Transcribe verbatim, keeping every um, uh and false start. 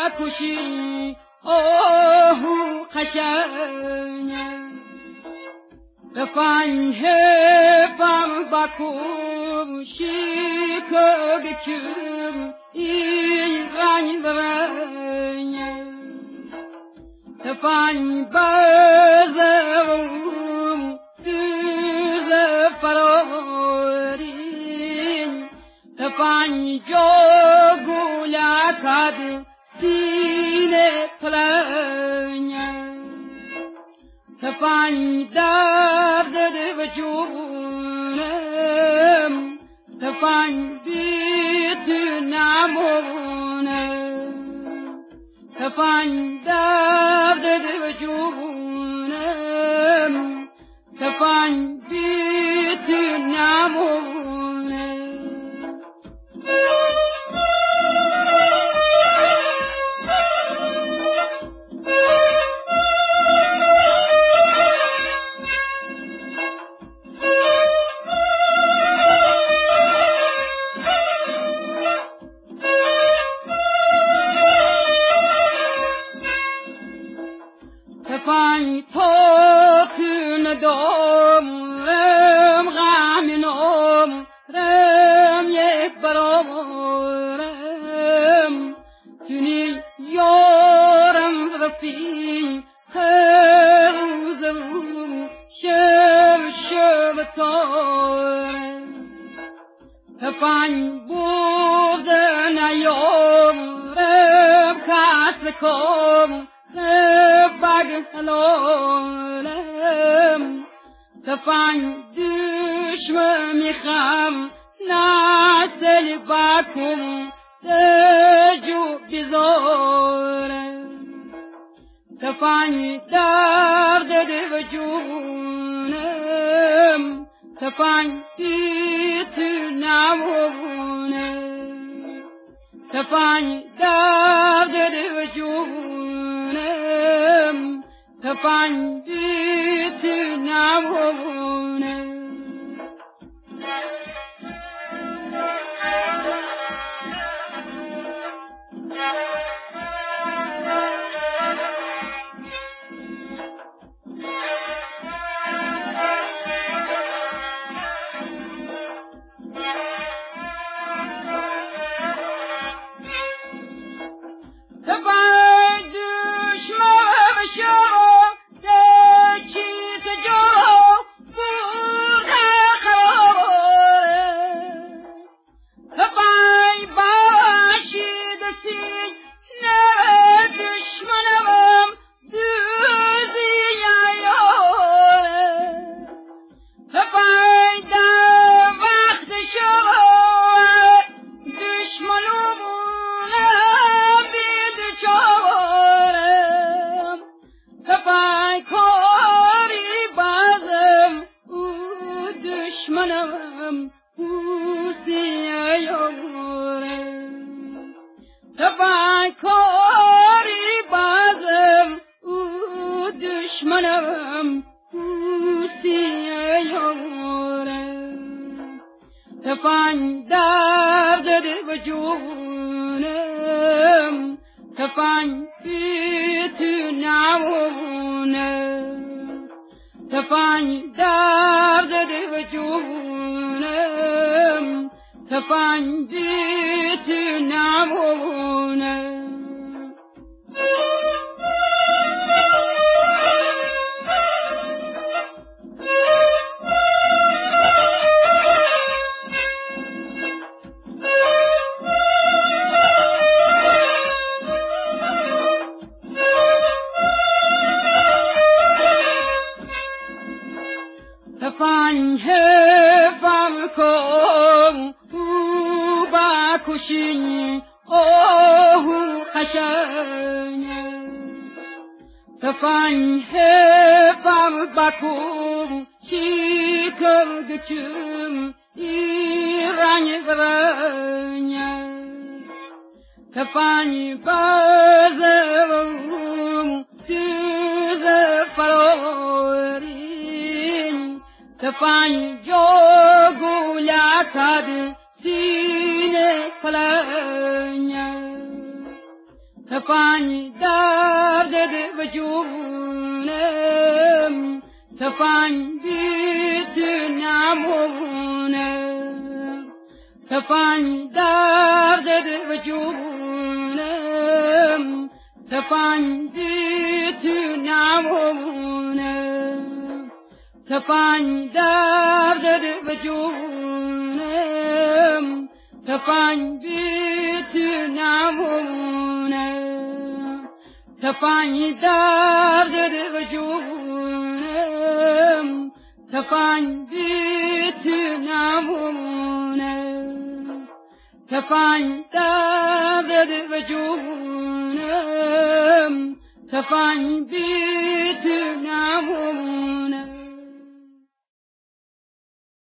بکشی آهو قشنگ بفنه بم بکشی کبکم این رنگ برنگ بفنه بزرم دوز فرارین بفنه جاگو لکد سینه پلنگ تفنگ درد وجودم تفنگ بیت نمونم تفنگ درد وجودم تفنگ بیت نمونم تفنگ تا تو ندارم غمینم رم یک برارم تونی یارم رفی هر روزم شب شب تارم تفنگ بودن یارم کس کم بگ حلالم تفنگ دشمن میخم نسل بکم دجو بیزارم تفنگ درد وجودم تفنگ بیت نمونم تفنگ درد وجودم تفنگ بیت نمونم دشمنم بوسی یارم تفنگ کاری بازم او دشمنم بوسی یارم تفنگ درد وجودم تفنگ بیت نمونم تفنگ درد وجودم تفنگ بیت نمونم تفنگ حفظ کن او بکشی آهو قشنگ تفنگ حفظ بکن چی کردکم ای رنگ برنگ تفنگ بازم دوز فراری تفنگ جاگو لکد سینه پلنگ تفاني درد وجونم تفاني بيت نعمونم تفاني درد وجونم تفاني بيت نعمونم تفاني درد وجونم تفاني بيت نعمونم تفاني درد وجونم تفاني بيت نعمونم تفاني درد وجونم تفاني بيت نعمونم